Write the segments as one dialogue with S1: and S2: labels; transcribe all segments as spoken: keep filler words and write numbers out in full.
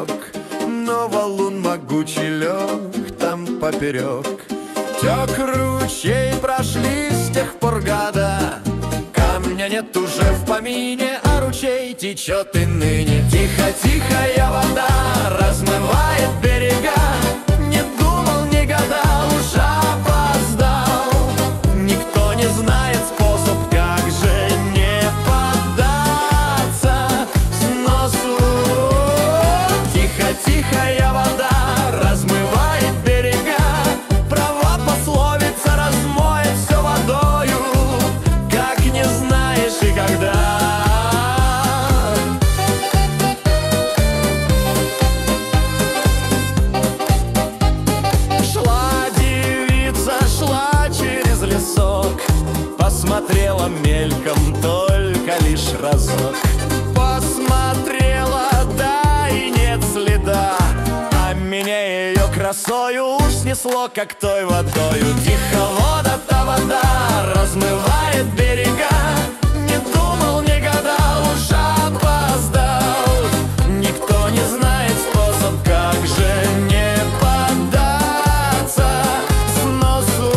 S1: берег, но валун могучий лег там поперек. Тек ручей, прошли с тех пор года, камня нет уже в помине, а ручей течет и ныне. Тихо-тихая вода размывает берега, не думал, не гадал, уж опоздал. Никто не знает способ, как же не поддаться сносу. Тихо-тихая вода размывает берега, права пословица размоет все водою, как не знаешь и когда. Посмотрела мельком только лишь разок, посмотрела, да и нет следа, а меня ее красою уж снесло, как той водою. Тихо вода-то вода размывает берега, не думал, не гадал, уж опоздал. Никто не знает способ, как же не поддаться сносу.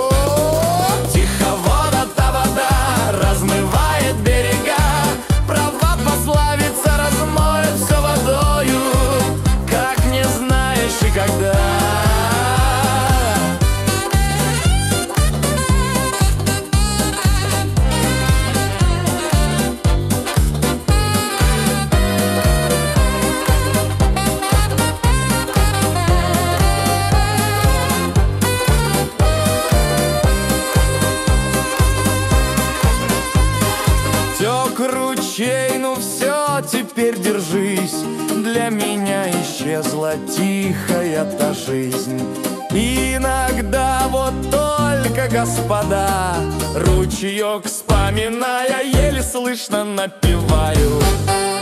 S1: Размывает берега, права пословица размоет все водою, как не знаешь и когда. Тек ручей, ну все, теперь держись, для меня исчезла тихая-то жизнь. Иногда вот только, господа, ручеек вспоминая, еле слышно напеваю.